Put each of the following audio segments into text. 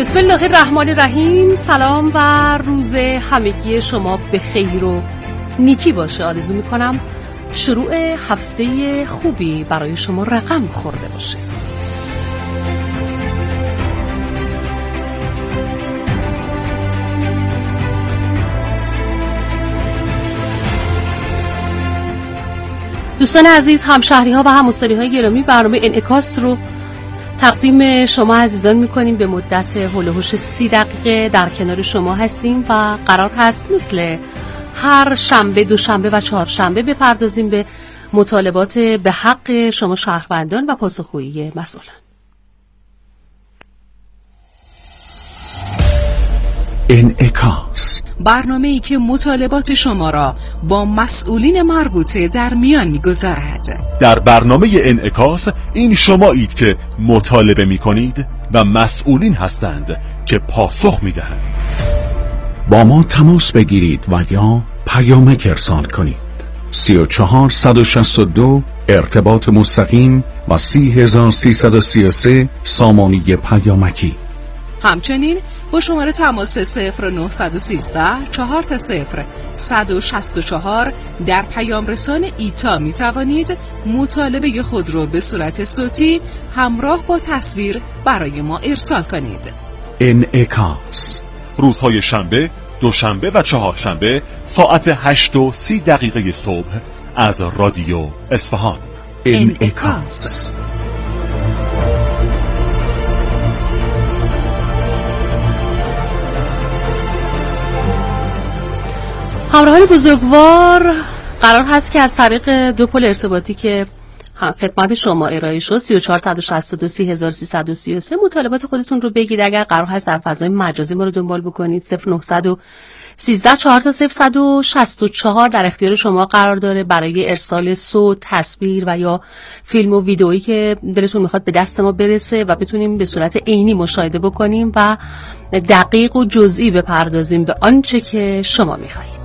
بسم الله الرحمن الرحیم. سلام و روز همگی شما به خیر و نیکی باشه. آرزو میکنم شروع هفته خوبی برای شما رقم خورده باشه. دوستان عزیز، همشهری ها و هم‌مستری های گرامی، برنامه انعکاس رو تقدیم شما عزیزان میکنیم. به مدت هول و هوش 30 دقیقه در کنار شما هستیم و قرار هست مثل هر شنبه، دوشنبه و چهارشنبه بپردازیم به مطالبات به حق شما شهروندان و پاسخگویی مسئولان. انعکاس، برنامه‌ای که مطالبات شما را با مسئولین مربوطه در میان می‌گذارد. در برنامه انعکاس این شمایید که مطالبه می‌کنید و مسئولین هستند که پاسخ می‌دهند. با ما تماس بگیرید و یا پیامک ارسال کنید. 34 162 ارتباط مستقیم و 30333 سامانی پیامکی. همچنین با شماره تماس 0913 4 164 در پیام رسان ایتا می توانید مطالبه خود را به صورت صوتی همراه با تصویر برای ما ارسال کنید. انعکاس، روزهای شنبه، دوشنبه و چهارشنبه ساعت 8:30 صبح از رادیو اصفهان. انعکاس. همراهان بزرگوار، قرار هست که از طریق دو پل ارتباطی که خدمت شما ارائه شد 34 162 3333 مطالبات خودتون رو بگید. اگر قرار هست در فضای مجازی ما رو دنبال بکنید 0913 4 164 در اختیار شما قرار داره برای ارسال صوت، تصویر و یا فیلم و ویدئویی که دلتون میخواد به دست ما برسه و بتونیم به صورت عینی مشاهده بکنیم و دقیق و جزئی بپردازیم به آنچه که شما میخواهید.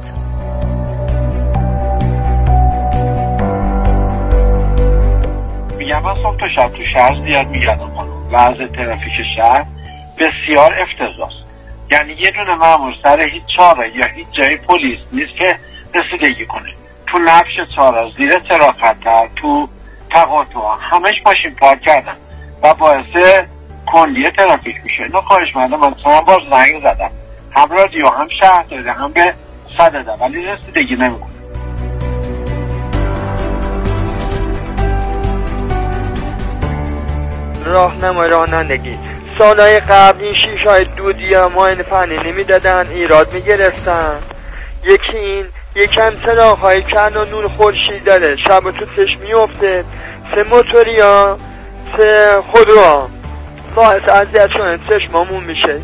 من صبح تا شب تو شهر زیاد میگردم خانم. وضع ترافیک شهر بسیار افتضاحه. یعنی یه دونه مامور سر هیچ چهارراه یا هیچ جای پلیس نیست که رسیدگی کنه. تو نبش چهارراه، زیر تراخطر، تو تقاطع همش ماشین پارک کردن و باعث کندی ترافیک میشه. اینو خواهش می‌کنم. من چند بار زنگ زدم، هم رادیو هم شهر داده هم به صدده، ولی رسیدگی نمیکنه. راهنمای رانندگی سالهای قبل این شیشه‌های دودی معاینه فنی نمیدادن، ایراد میگرفتن. یکی این، یکم چراغ‌های کن و نور خورشید داره، شب تو چشم میفته. 3 موتوریا، 3 خودروها باعث اذیت شدن چشمامون میشه.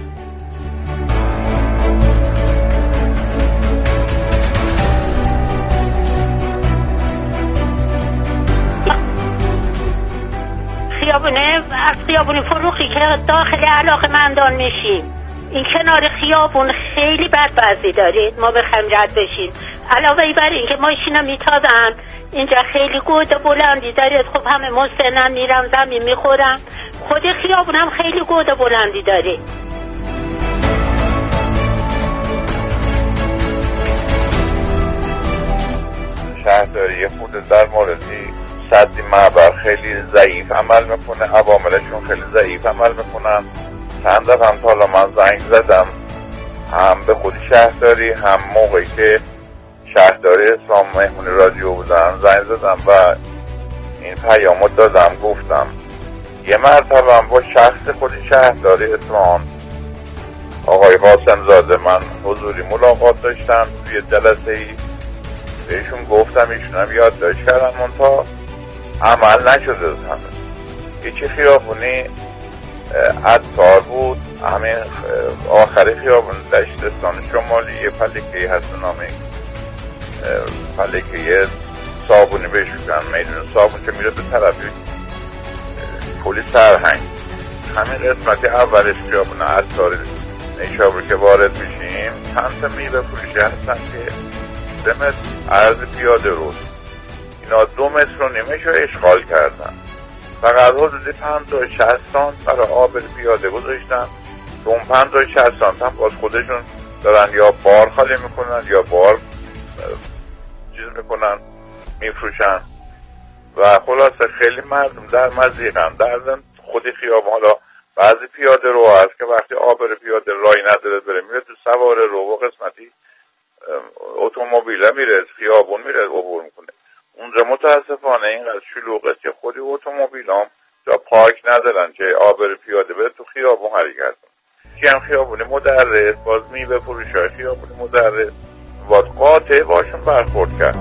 از خیابون فروخی که داخل علاقه‌مندان میشیم، این کنار خیابون خیلی بد وضعی دارید. ما بخوایم رد بشیم، علاوه بر این که ماشینا میتازن، اینجا خیلی گود بلندی دارید. خب همه مسنن میرم زمین میخورم. خود خیابون هم خیلی گود بلندی دارید. شهرداری خود در موردی سدی معبر خیلی ضعیف عمل میکنه، عواملشون خیلی ضعیف عمل میکنن. چند دفعه هم تا حالا من زنگ زدم، هم به خود شهرداری، هم موقعی که شهرداری اسلام مهمون رادیو بودن زنگ زدم و این پیامو دادم. گفتم یه مرتبه هم با شخص خود شهرداری اسلام آقای قاسم زاده من حضوری ملاقات داشتم توی جلسه ای. بهشون گفتم، ایشون هم یادداشت کردن، منتها عمل نشده همه. یکی خیابونی عطار بود، همین آخری خیابون دشتستان شمالی یه پلکه‌ای هست نامه پلکه صابونی بهش میگن، میدون صابون که میره به طرف پل سرهنگ. همین قسمت اولش خیابون عطار نیشابور که وارد میشیم چند تا میوه فروشی هستن که 3 متر عرض پیاده رو، اینا 2 متر و نیمه رو اشغال کردن. فقط حدود 50-60 سانت برای آب پیاده گذاشتن اون 50-60 سانت هم باز خودشون دارن یا بار خالی میکنن یا بار چیز میکنن میفروشن و خلاصه خیلی مردم در مضیقن. در خود خیابان حالا بعضی پیاده رو هست که وقتی آبر پیاده رای نداره بره میره تو سوار رو و قسمتی اتومبیل میره خیابون میره عبور میکنه. اونجا متاسفانه اینقدر شلوغه که خودی اتومبیل هم جا پارک ندارن که آبر پیاده بره تو خیابون حرکت کنه. که هم خیابونی مدرس باز میوه فروشای خیابونی مدرس باید قاطع باشون برخورد کرد.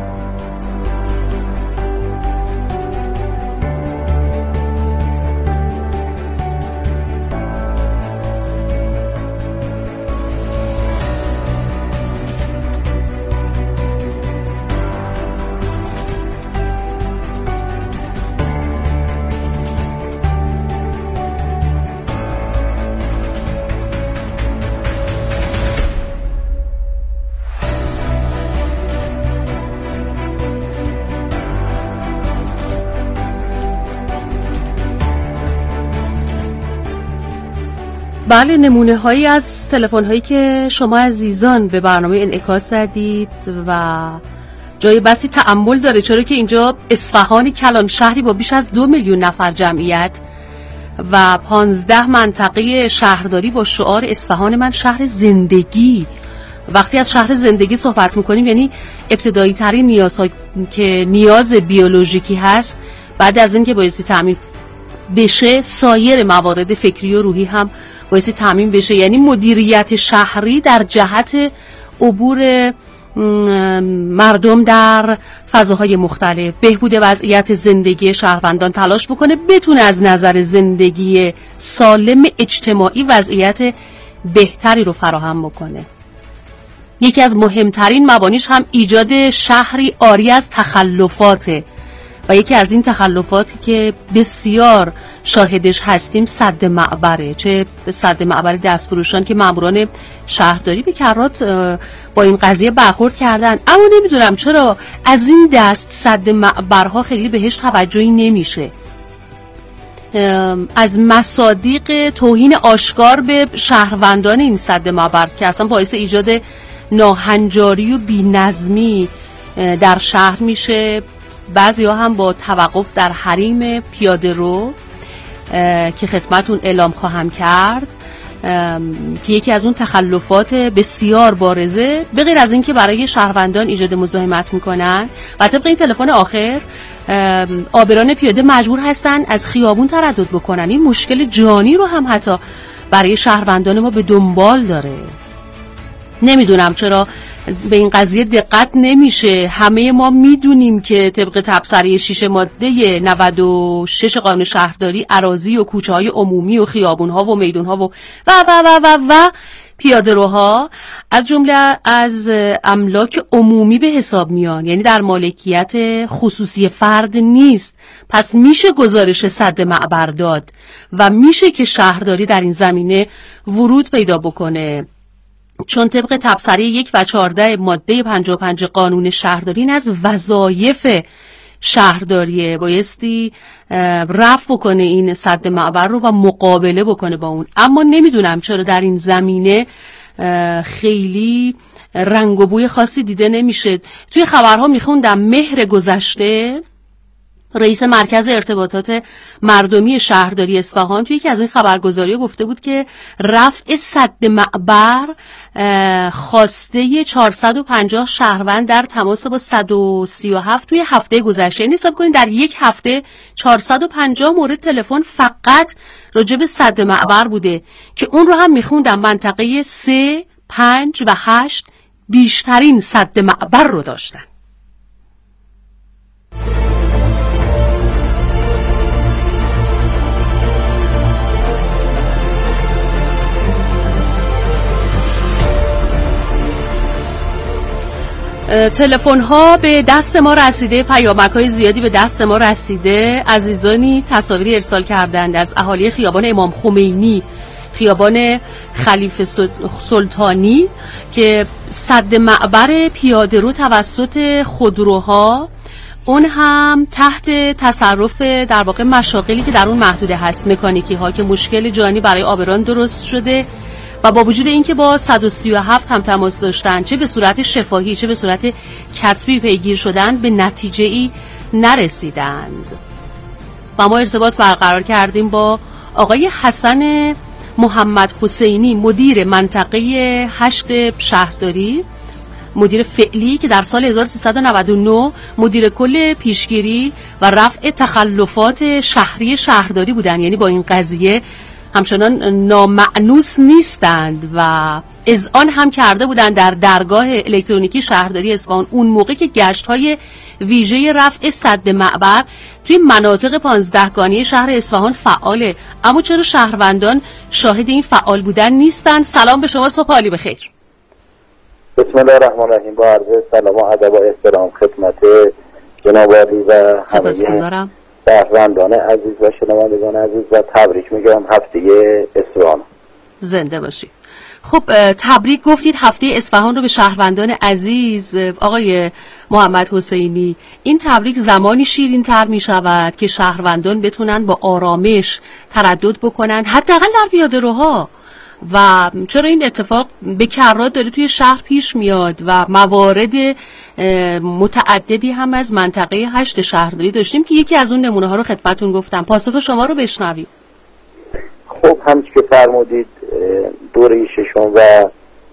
بله، نمونه هایی از تلفن هایی که شما عزیزان به برنامه انعکاس زدید و جای بسی تأمل داره، چرا که اینجا اصفهان کلان شهری با بیش از 2 میلیون نفر جمعیت و 15 منطقه شهرداری با شعار اصفهان من شهر زندگی. وقتی از شهر زندگی صحبت میکنیم یعنی ابتدایی ترین نیازها که نیاز بیولوژیکی هست، بعد از این که بایستی تامین بشه سایر موارد فکری و روحی هم بایستی تامین بشه. یعنی مدیریت شهری در جهت عبور مردم در فضاهای مختلف، بهبود وضعیت زندگی شهروندان تلاش بکنه بتونه از نظر زندگی سالم اجتماعی وضعیت بهتری رو فراهم بکنه. یکی از مهمترین مبانیش هم ایجاد شهری عاری از تخلفاته و یکی از این تخلفاتی که بسیار شاهدش هستیم سد معبره. چه سد معبر دستفروشان که ماموران شهرداری به کرات با این قضیه برخورد کردن، اما نمیدونم چرا از این دست سد معبرها خیلی بهش توجهی نمیشه. از مصادیق توهین آشکار به شهروندان این سد معبر که اصلا باعث ایجاد ناهنجاری و بی‌نظمی در شهر میشه. بعضی‌ها هم با توقف در حریم پیاده رو که خدمتون اعلام خواهم کرد که یکی از اون تخلفات بسیار بارزه به غیر از این که برای شهروندان ایجاد مزاحمت میکنن و طبق این تلفن آخر عابران پیاده مجبور هستن از خیابون تردد بکنن. این مشکل جانی رو هم حتی برای شهروندان ما به دنبال داره. نمیدونم چرا به این قضیه دقت نمیشه. همه ما میدونیم که طبق تبصره 6 ماده 96 قانون شهرداری اراضی و کوچه های عمومی و خیابون ها و میدون ها و پیاده روها از جمله از املاک عمومی به حساب میان، یعنی در مالکیت خصوصی فرد نیست. پس میشه گزارش سد معبر داد و میشه که شهرداری در این زمینه ورود پیدا بکنه، چون طبق تبصره 1 و 14 ماده 55 قانون شهرداری این از وظایف شهرداریه، بایستی رفع بکنه این سد معبر رو و مقابله بکنه با اون. اما نمیدونم چرا در این زمینه خیلی رنگ و بوی خاصی دیده نمیشه. توی خبرها میخوندم مهر گذشته رئیس مرکز ارتباطات مردمی شهرداری اصفهان توی یکی از این خبرگزاری‌ها گفته بود که رفع سد معبر خواسته 450 شهروند در تماس با 137 توی هفته گذشته. یعنی حساب کنید در یک هفته 450 مورد تلفن فقط راجع به سد معبر بوده که اون رو هم میخوندم منطقه 3، 5 و 8 بیشترین سد معبر رو داشتن. تلفن ها به دست ما رسیده، پیامک های زیادی به دست ما رسیده. عزیزانی تصاویری ارسال کردند از اهالی خیابان امام خمینی، خیابان خلیفه سلطانی که سد معبر پیاده رو توسط خودروها، اون هم تحت تصرف در واقع مشاغلی که در اون محدوده هست، مکانیکی ها، که مشکل جانی برای عابران درست شده و با وجود اینکه با 137 هم تماس داشتن، چه به صورت شفاهی چه به صورت کتبی پیگیر شدن، به نتیجه‌ای نرسیدند. و ما ارتباط برقرار کردیم با آقای حسن محمد حسینی، مدیر منطقه 8 شهرداری، مدیر فعلی که در سال 1399 مدیر کل پیشگیری و رفع تخلفات شهری شهرداری بودند. یعنی با این قضیه همچنان نامأنوس نیستند و اذعان هم کرده بودند در درگاه الکترونیکی شهرداری اصفهان اون موقع که گشت‌های ویژه رفع سد معبر توی مناطق 15 گانه شهر اصفهان فعاله. اما چرا شهروندان شاهد این فعال بودن نیستند؟ سلام به شما، صبح عالی بخیر. بسم الله الرحمن الرحیم. با عرض سلام و ادب و احترام خدمت جناب عالی و همه شهروندان عزیز و شنوندگان عزیز و تبریک میگم هفته اصفهان. زنده باشید. خب تبریک گفتید هفته اصفهان رو به شهروندان عزیز. آقای محمد حسینی، این تبریک زمانی شیرین تر می شود که شهروندان بتونن با آرامش تردد بکنن، حداقل در پیاده‌روها. و چرا این اتفاق به کرات داره توی شهر پیش میاد و موارد متعددی هم از منطقه 8 شهرداری داشتیم که یکی از اون نمونه ها رو خدمتون گفتم. پاسخ شما رو بشنویم. خب همچه که فرمودید، دوره ششم و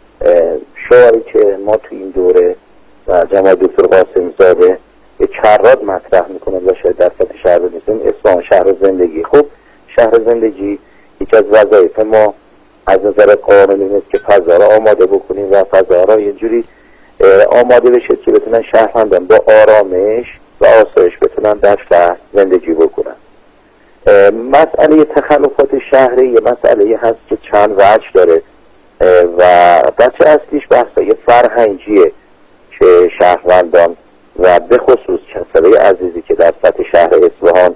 شعاری که ما توی این دوره و جناب دکتر قاسم زاده به کرات مطرح میکنه و شاید در سطح شهر نیستیم، اصفهان شهر زندگی. خب شهر زندگی یکی از وظایف ما از نظر قانونی نیست که فضا را آماده بکنیم و فضا را یه جوری آماده بشه که بتونن شهروندان با آرامش و آسایش بتونن در شهر زندگی بکنن. مسئله تخلفات شهری یه مسئله هست که چند وجه داره و بچه اصلیش بحثای فرهنگیه که شهروندان و به خصوص کسای عزیزی که در سطح شهر اصفهان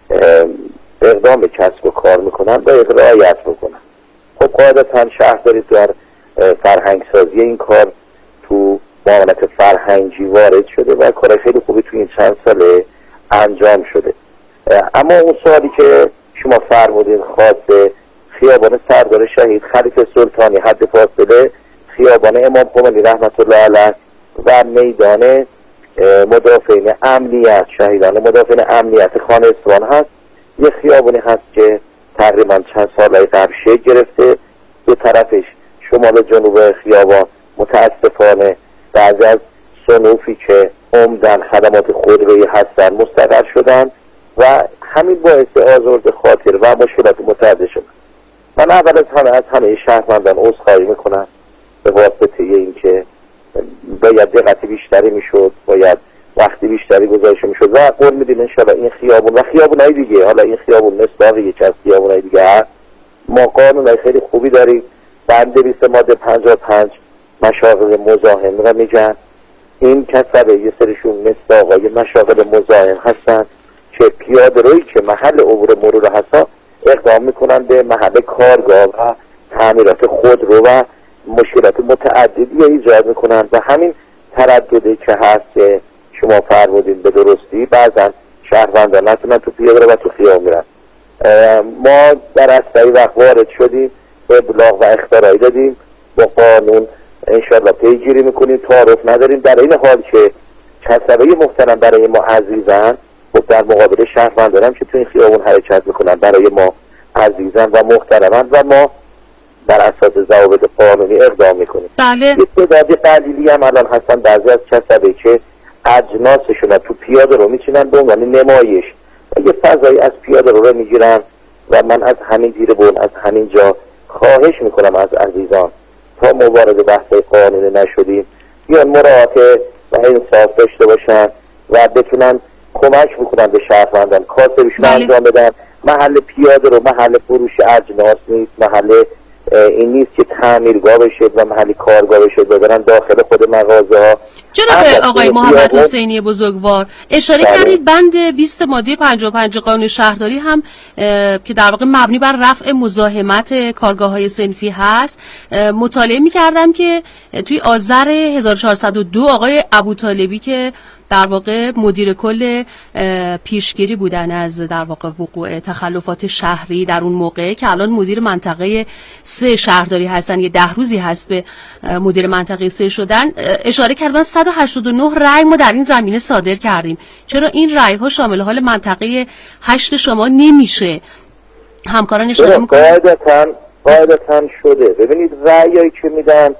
اقدام به کسب و کار میکنن باید رعایت بکنن. خب قاعدتا شهرداری در فرهنگ سازی این کار تو معاملات فرهنگی وارد شده و کار خیلی خوبی توی این چند ساله انجام شده. اما اون سوالی که شما فرمودین خاص خیابان سردار شهید خلیفه سلطانی حد فاصله خیابان امام خمینی رحمت الله علیه و میدان مدافعین امنیت، شهیدان مدافعین امنیت خانه اصفهان هست. یه خیابانی هست که تقریبا چند ساله قبل شکل گرفته. دو طرفش شمال و جنوب خیابان متاسفانه بعضی از صنوفی که عمدن خدمات خودرویی هستن مستقر شدن و همین باعث آزرده خاطر و مشکلات متعدد شد. من اول از همه شهروندان عذرخواهی میکنم به واسطه این که باید دقت بیشتری میشد، باید وقتی بیشتری گذاشته میشد و قول میدیم انشاءالله این خیابون و خیابونای دیگه، حالا این خیابون مصداق یکی از خیابونای دیگه هست، ما قانونای خیلی خوبی داریم. بند 20 ماده 55 مشاغل مزاحم رو میگن. این کسبه یه سرشون مصداقای مشاغل مزاحم هستن که پیاده روی که محل عبور مرور هستن اقدام میکنن به محل کارگاه و تعمیرات خودرو و مشکلات متعددی ایجاد میکنن و همین ترددی که هست که شما فرمودین به درستی بعضا شهروندان نتونن تو پیاده رو و تو خیابون میرن. ما در اسرع وقت وارد شدیم، ابلاغ و اخطارایی دادیم، با قانون انشالله پیگیری میکنیم، تعارف نداریم. در این حال که کسبه محترم برای ما عزیزن و در مقابل شهروندان هم که تو این خیابون حرکت میکنن برای ما عزیزن و محترمن و ما بر اساس ضوابط قانونی اقدام میکنیم. بله. تعدادی قلیلی هم الان هستن بعضی از کسبه که اجناسشون تو پیاده رو میچینن به عنوان نمایش و یه فضایی از پیاده رو میگیرن و من از همین دیربون از همین جا خواهش میکنم از عزیزان تا ما وارد بحث قانونی نشدیم بیان مراعات و انصاف داشته باشن و بتونن کمک بکنن به شهروندان کاسبشون انجام بدن. محل پیاده رو محل فروش اجناس نیست، محل این نیست که تعمیرگاه بشه و محلی کارگاه بشه ببرن داخل خود مغازه ها. جناب آقای محمد حسینی بزرگوار اشاره کردید بند 20 ماده 55 قانون شهرداری هم که در واقع مبنی بر رفع مزاحمت کارگاه‌های صنفی هست. مطالعه می‌کردم که توی آذر 1402 آقای ابوطالبی که در واقع مدیر کل پیشگیری بودن از در واقع وقوع تخلفات شهری در اون موقع که الان مدیر منطقه 3 شهرداری هستن، یه 10 روزی هست به مدیر منطقه 3 شدن، اشاره کردن 189 رأی ما در این زمینه صادر کردیم. چرا این رأی ها شامل حال منطقه 8 شما نمیشه؟ همکاران اشاره میکنن قاعدتاً شده. ببینید رأیایی که میدن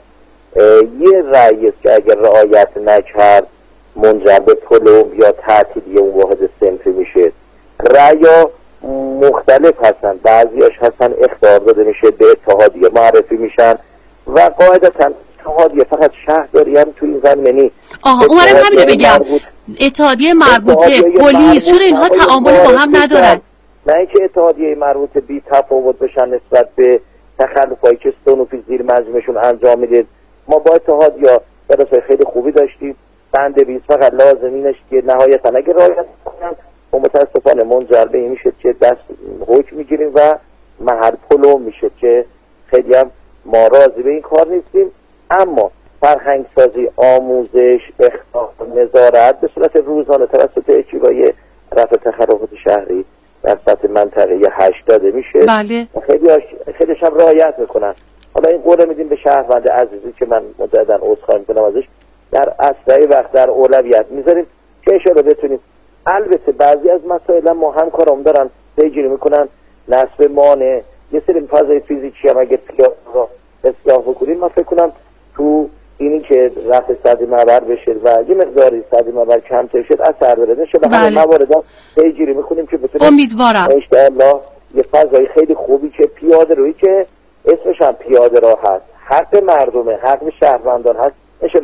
یه رأی است که اگر رعایت نکرد منجر به پلم یا تعطیلی اون واحد صنفی میشه. رأی‌ها مختلف هستن، بعضیاش هستن اخطار داده میشه، به اتحادیه معرفی میشن و قاعدتاً اتحادیه فقط شهرداری هم تو این زمینه نیست. اونم همینه بگم اتحادیه مربوطه پلیس، چرا اینها تعامل با هم ندارن؟ نه اینکه اتحادیه مربوطه بی تفاوت بشن نسبت به تخلفایی که استانوفی زیر مجموعشون انجام میدید. ما با اتحادیه درسای خیلی خوبی داشتیم، بند 20 فقط لازم اینش که نهایتا اگه رعایت کنن و متاسفانه منجر به این میشه که دست حکم میگیریم و محل پلو میشه که خیلی هم ما راضی به این کار نیستیم. اما فرهنگ سازی، آموزش، اخلاق، نظارت به صورت روزانه توسط اکیبای رفع تخلفات شهری در سطح منطقه 8 داده میشه. بله. خیلیش هم رعایت میکنن. حالا این قول میدیم به شهروند عزیزی که من مجددا عذرخواهی میکنم ازش، در اسرع وقت در اولویت میذاریم که انشاءالله بتونیم. البته بعضی از مسائل ما همکارام دارن پیگیری میکنن، نصب مانع، یه سری فضای فیزیکی هم اگه را اصلاح بکنیم، من فکر کنم تو اینی که رفع سد معبر بشه و یه مقداری سد معبر کمتر شد اثر داره. انشاءالله همه موارد پیگیری میکنیم که بتونیم امیدوارم انشاءالله یه فضای خیلی خوبی که پیاده روی که اسمش هم پیاده راه هست، حق مردمه، حق شهروندان هست،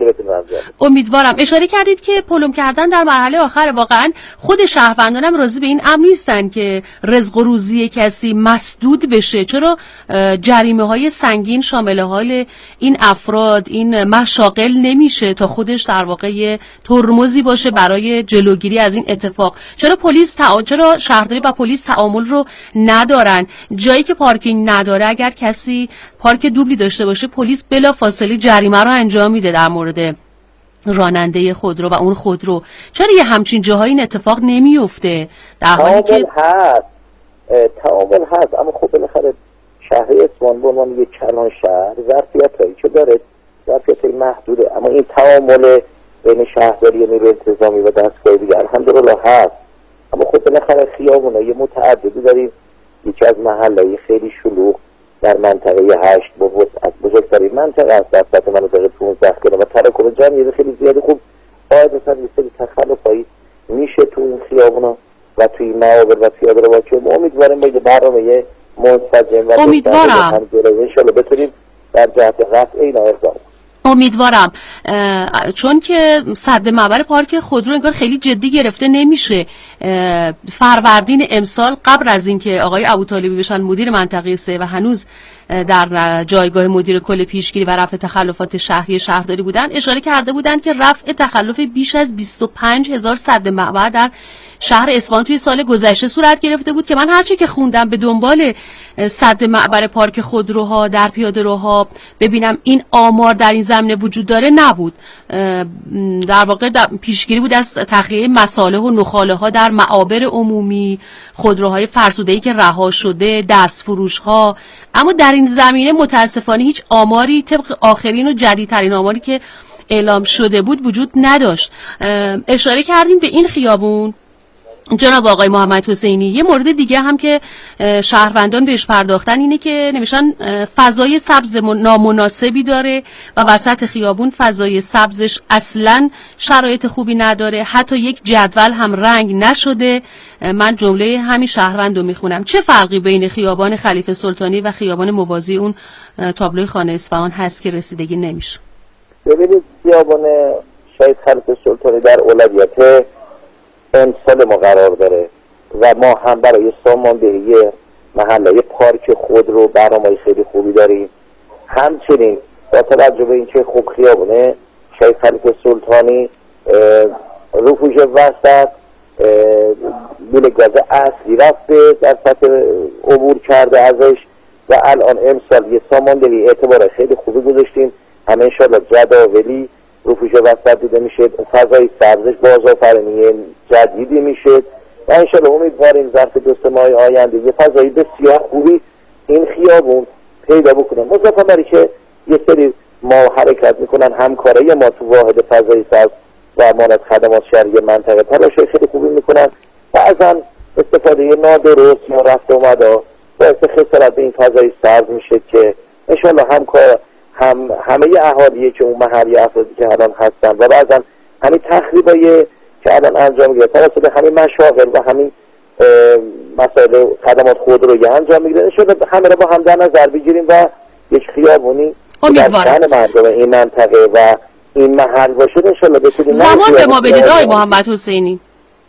امیدوارم. اشاره کردید که پلم کردن در مرحله آخر، واقعا خود شهروندانم راضی به این امر نیستن که رزق و روزی کسی مسدود بشه. چرا جریمه های سنگین شامل حال این افراد، این مشاغل نمیشه تا خودش در واقع ترمزی باشه برای جلوگیری از این اتفاق؟ چرا چرا شهرداری و پلیس تعامل رو ندارن؟ جایی که پارکینگ نداره اگر کسی پارک دوبلی داشته باشه پلیس بلافاصله جریمه رو انجام میده در مورد راننده خودرو و اون خودرو. چرا یه همچین جاهایی این اتفاق نمیفته در حالی که تعامل هست؟ اما خب بالاخره شهر اصفهان به عنوان یک کلان شهر ظرفیتایی که داره ظرفیتای محدوده، اما این تعامل بین شهرداری نیروی انتظامی و دستگاه دیگه الحمدلله هست. اما خب بالاخره خیابونای متعددی داریم. یکی از محلهای خیلی شلوغ در منطقه 8 با وسعت بزرگترین منطقه است در سطح مناطق 15 کیلومتر و تراکم جمعیت خیلی زیادی. خوب قاعدتاً یه سری تخلفایی میشه تو این خیابونا و توی این معابر و پیاده رو که ما امیدواریم با یه برنامه منسجم و امیدوارم انشاءالله بتونیم در جهت رفع اینا اقدام. امیدوارم، چون که سد معبر پارک خودرو انگار خیلی جدی گرفته نمیشه. فروردین امسال قبل از اینکه آقای ابوطالبی بشن مدیر منطقه 3 و هنوز در جایگاه مدیر کل پیشگیری و رفع تخلفات شهری شهرداری بودن، اشاره کرده بودند که رفع تخلف بیش از 25,000 سد معبر در شهر اصفهان توی سال گذشته صورت گرفته بود که من هرچی که خوندم به دنبال سد معبر پارک خودروها در پیاده‌روها ببینم این آمار در این زمینه وجود داره نبود. در واقع پیشگیری بود از تخلیه مصالح و نخاله ها در معابر عمومی، خودروهای فرسوده‌ای که رها شده، دستفروش ها. اما در این زمینه متاسفانه هیچ آماری طبق آخرین و جدیدترین آماری که اعلام شده بود وجود نداشت. اشاره کردیم به این خیابون جناب آقای محمد حسینی. یه مورد دیگه هم که شهروندان بهش پرداختن اینه که نمیشن فضای سبز نامناسبی داره و وسط خیابون فضای سبزش اصلا شرایط خوبی نداره، حتی یک جدول هم رنگ نشده. من جمله همین شهروند رو میخونم: چه فرقی بین خیابان خلیفه سلطانی و خیابان موازی اون تابلوی خانه اصفهان هست که رسیدگی نمیشه؟ ببینید خیابان شهید خلیفه سلطانی در اولویت امسال ما قرار داره و ما هم برای ساماندهی محله پارک خود رو برنامه‌ای خیلی خوبی داریم. همچنین با توجه به اینکه خوب خیابونه شهید خلیفه سلطانی رفوش وسط بیل گاز اصلی رفته در سطح عبور کرده ازش و الان امسال یه ساماندهی اعتبار خیلی خوبی گذاشتیم. همه انشاءالله جداولی رفوش وسط دیده میشه، فضای سبزش بازآفرینی جدیدی میشه و انشالله امیدواریم ظرف 2 ماه آینده یه فضایی بسیار خوبی این خیابون پیدا بکنه. مضافاً بر که یه سری ما حرکت میکنن همکارای ما تو واحد فضای سبز و مانند خدمات شهری منطقه تلاش خیلی خوبی میکنن، بعضا استفاده نادرست یا رفت اومدا باعث خسارت به این فضای سبز میشه که انشالله همه اهالیه که اون محلی افرادی که الان هستن و بعضا همین تخریبای که الان انجام میگیره توسط همین مشاغل و همین مسائل خدمات خودرویی انجام میگیره، انشالله همه رو با هم در نظر بگیریم و یک خیابونی امیدوارم مردم این منطقه و این محل باشه انشالله بتونیم. زمان به ما بدید آقای محمد حسینی.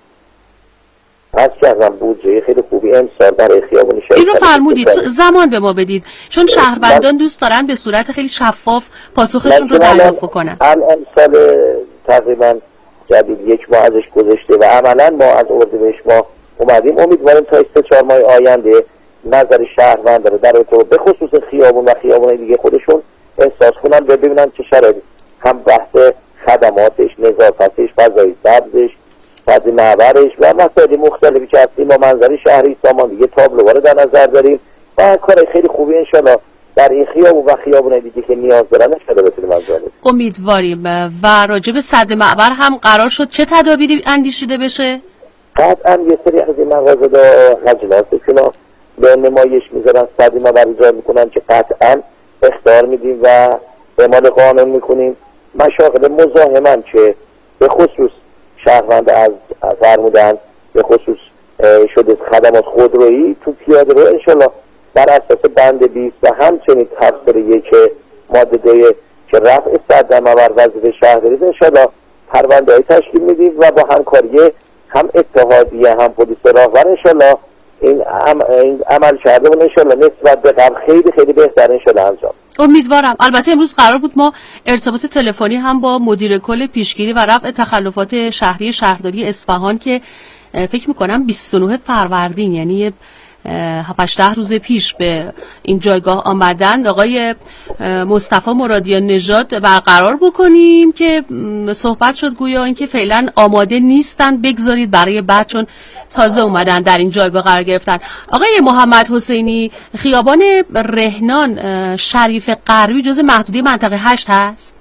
از کردم بودجه خیلی خوبی امسال برای خیابونی شهر این رو فرمودید زمان به ما بدید، چون شهروندان دوست دارن به صورت خیلی شفاف پاسخشون رو دریافت بکنن. الان سال تقریبا جدید 1 ماه ازش گذشته و عملا ما از اردیبهشت ماه اومدیم. امیدواریم تا 3-4 ماه آینده نظر شهروند رو در ارتباط به خصوص خیابون و خیابونای دیگه خودشون احساس کنن و ببینن چه شرایطی، هم بحث خدماتش، نظافتش، فضای سبزش، فضای معبرش و مسائل مختلفی که هستیم با منظر شهری سامان دیگه تابلوها رو در نظر داریم و کار خیلی خوبی انشالله در این خیابون و خیابونای دیگه که نیاز دارن انشالله بتونیم انجام بدیم. امیدواریم. و راجع به سد معبر هم قرار شد چه تدابیری اندیشیده بشه؟ قطعا یه سری از این مغازه‌ها خجلاتشون به نمایش میذارن، سد معبر ایجاد میکنن که قطعا اخطار میدیم و اعمال قانون میکنیم. مشاغل مزاحمن که به خصوص شهروند از فرمودن به خصوص شده خدمات خودرویی تو پیاده رو انشالله بر اساس بند 20 و همچنین تفسیر 1 ماده 2 که رفع سد معبر وظیفه شهرداری انشالله پرونده‌ای تشکیل میدیم و با همکاری هم اتحادیه هم پلیس راهور انشالله این عمل کردمون انشالله نسبت به قبل خیلی خیلی بهتر انشالله انجام. امیدوارم. البته امروز قرار بود ما ارتباط تلفنی هم با مدیر کل پیشگیری و رفع تخلفات شهری شهرداری اصفهان که فکر میکنم 29 فروردین یعنی 7-10 روز پیش به این جایگاه آمدند آقای مصطفی مرادی نژاد برقرار بکنیم که صحبت شد گویا اینکه فعلا آماده نیستن، بگذارید برای بعد چون تازه اومدن در این جایگاه قرار گرفتن. آقای محمد حسینی، خیابان رهنان شریف غربی جز محدوده منطقه 8 هست؟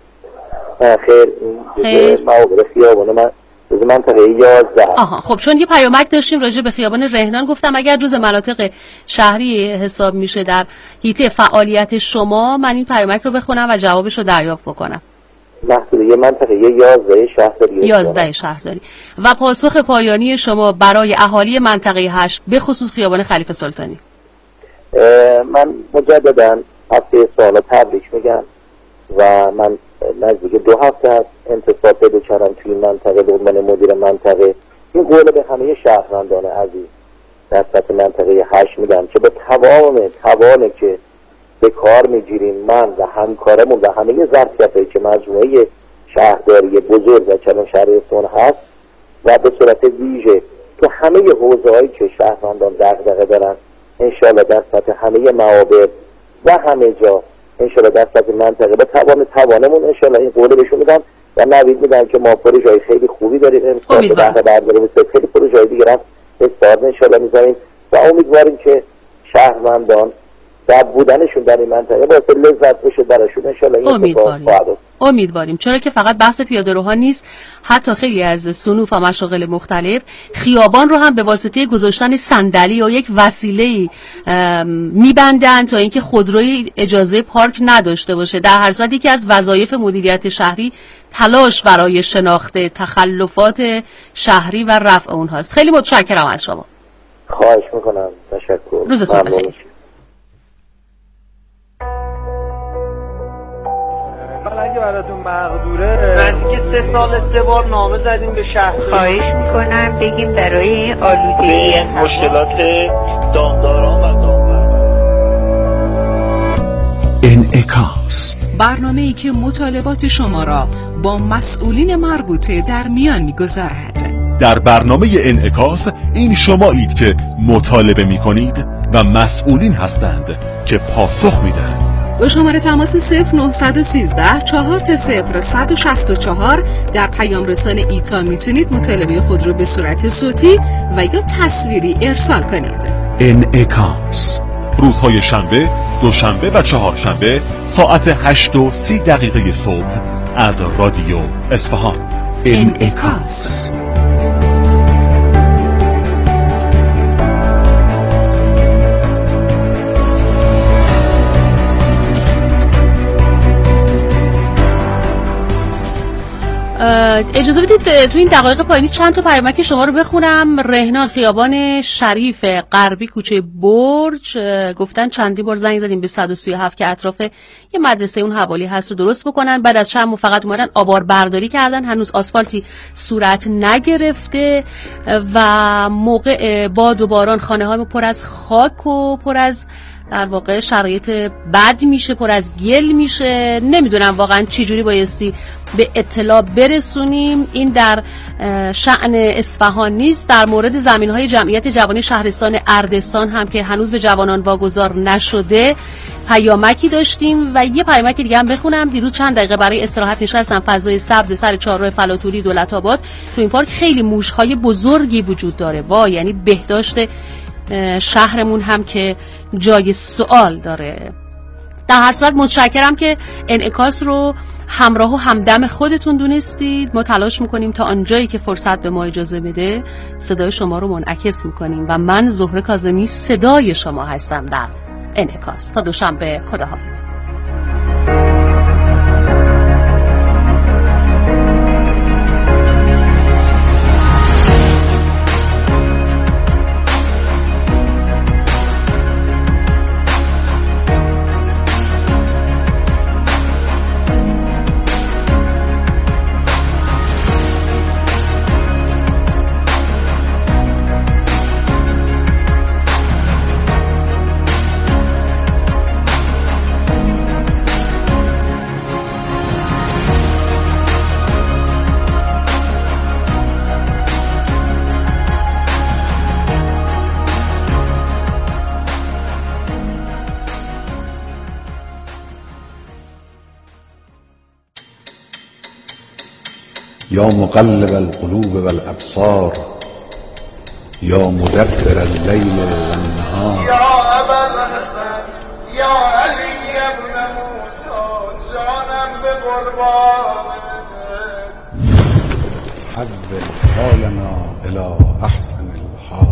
خیر خیابان من جز منطقه 11. خب چون یه پیامک داشتیم راجع به خیابان رهنان، گفتم اگر جز مناطق شهری حساب میشه در حیطه فعالیت شما من این پیامک رو بخونم و جوابش رو دریافت بکنم. محدوده منطقه 11 شهرداری 11 شهرداری. و پاسخ پایانی شما برای اهالی منطقه 8 به خصوص خیابان خلیفه سلطانی؟ من مجددا هفته سال تبریک میگم و من نزدیک 2 هفته هست انتصاب پیدا کردم توی این منطقه به عنوان مدیر منطقه. این قول به همه شهروندان عزیز در سطح منطقه 8 میگم که به توان که به کار میگیریم من و همکارمون و همه ظرفیتایی که مجموعه شهرداری بزرگ و کلان شهر اصفهان هست و به صورت ویژه تو همه حوزه‌هایی که شهروندان دغدغه دارن انشالله در سطح همه معابر و همه جا انشالله در سطح منطقه به توانمون انشالله این قول بهشون میدم و نوید میدم که ما پروژه‌های خیلی خوبی داریم امسال به بهره برداریم، خیلی پروژه‌های دیگه هم استارت انشالله میذاریم و امیدواریم که شهروندان در بودنشون در این منطقه باعث لذت بشه براشون انشالله. امیدواریم چرا که فقط بحث پیاده‌روها نیست، حتی خیلی از صنوف و مشاغل مختلف خیابان رو هم به واسطه گذاشتن صندلی یا یک وسیله‌ای میبندن تا اینکه خودروی اجازه پارک نداشته باشه. در هر صورت یکی از وظایف مدیریت شهری تلاش برای شناخت تخلفات شهری و رفع اونهاست. خیلی متشکرم از شما. خواهش میکنم. تشکر. روزتون بخیر. اگه براتون مقدوره نزدیک 3 سال 3 بار نامه زدیم به شهر. خواهش میکنم بگیم برای آلودگی مشکلات دامداران و دامداران. انعکاس، برنامه‌ای که مطالبات شما را با مسئولین مربوطه در میان میگذارد. در برنامه انعکاس این شمایید که مطالبه میکنید و مسئولین هستند که پاسخ میدهند. با شماره تماس 0913 4 در پیام رسان ایتا میتونید مطالبه خود رو به صورت صوتی و یا تصویری ارسال کنید. انعکاس، روزهای شنبه، دوشنبه و چهارشنبه ساعت 8:30 صبح از رادیو اصفهان. انعکاس. اجازه بدید تو این دقایق پایینی چند تا پیامک شما رو بخونم. رهنان خیابان شریف غربی کوچه برج گفتن چندی بار زنگ زدیم به 137 که اطراف یه مدرسه اون حوالی هست رو درست بکنن. بعد از چند ماه فقط اومدن آبار برداری کردن، هنوز آسفالتی صورت نگرفته و موقع باد و باران خانه های پر از خاک و پر از در واقع شرایط بد میشه، پر از گل میشه. نمیدونم واقعا چی جوری بایستی به اطلاع برسونیم. این در شأن اصفهان نیست. در مورد زمین‌های جمعیت جوانی شهرستان اردستان هم که هنوز به جوانان واگذار نشده پیامکی داشتیم و یه پیامک دیگه هم بخونم. دیروز چند دقیقه برای استراحت نشستم فضای سبز سر چهارراه فلاتوری دولت‌آباد. تو این پارک خیلی موش‌های بزرگی وجود داره. یعنی بهداشت شهرمون هم که جای سوال داره. در هر صورت متشکرم که انعکاس رو همراه و همدم خودتون دونستید. ما تلاش میکنیم تا آنجایی که فرصت به ما اجازه بده صدای شما رو منعکس میکنیم و من زهره کاظمی صدای شما هستم در انعکاس. تا دوشنبه، خداحافظ. یا مقلب القلوب والابصار یا مدبر اللیل والنهار یا ابوالحسن یا علی ابن موسی جانم به قربانت حول حالنا الی احسن الحال.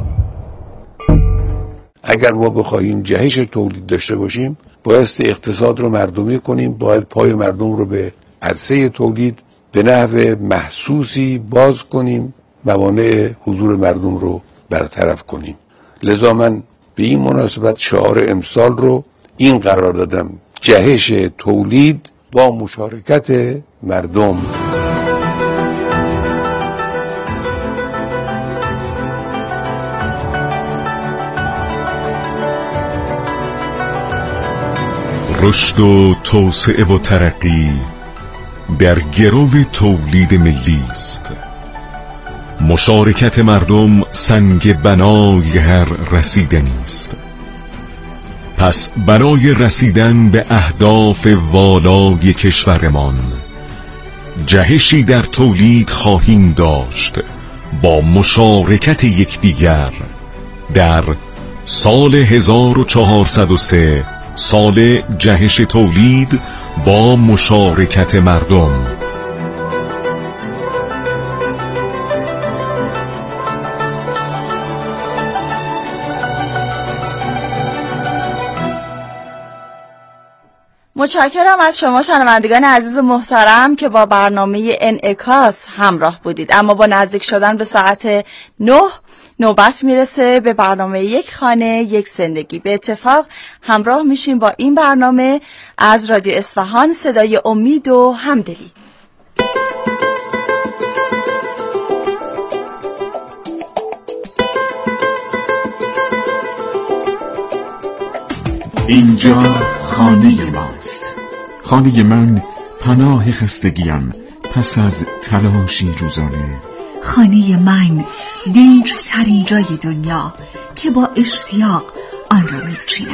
اگر ما بخواهیم جهش تولید داشته باشیم بایستی اقتصاد رو مردمی کنیم، باید پای مردم رو به عرصه تولید به نحو محسوسی باز کنیم، موانع حضور مردم رو برطرف کنیم. لذا من به این مناسبت شعار امسال رو این قرار دادم: جهش تولید با مشارکت مردم. رشد و توسعه و ترقی در گرو تولید ملی است. مشارکت مردم سنگ بنای هر رسیدنی است. پس برای رسیدن به اهداف والای کشورمان جهشی در تولید خواهیم داشت با مشارکت یکدیگر. در سال 1403 سال جهش تولید با مشارکت مردم. متشکرم از شما شنوندگان عزیز و محترم که با برنامه انعکاس همراه بودید. اما با نزدیک شدن به ساعت 9 نوبت میرسه به برنامه یک خانه یک زندگی. به اتفاق همراه میشیم با این برنامه از رادیو اصفهان، صدای امید و همدلی. اینجا خانه ماست، خانه من، پناه خستگیم پس از تلاشی روزانه. خانه من، دنج ترین جای دنیا که با اشتیاق آن را میچینم.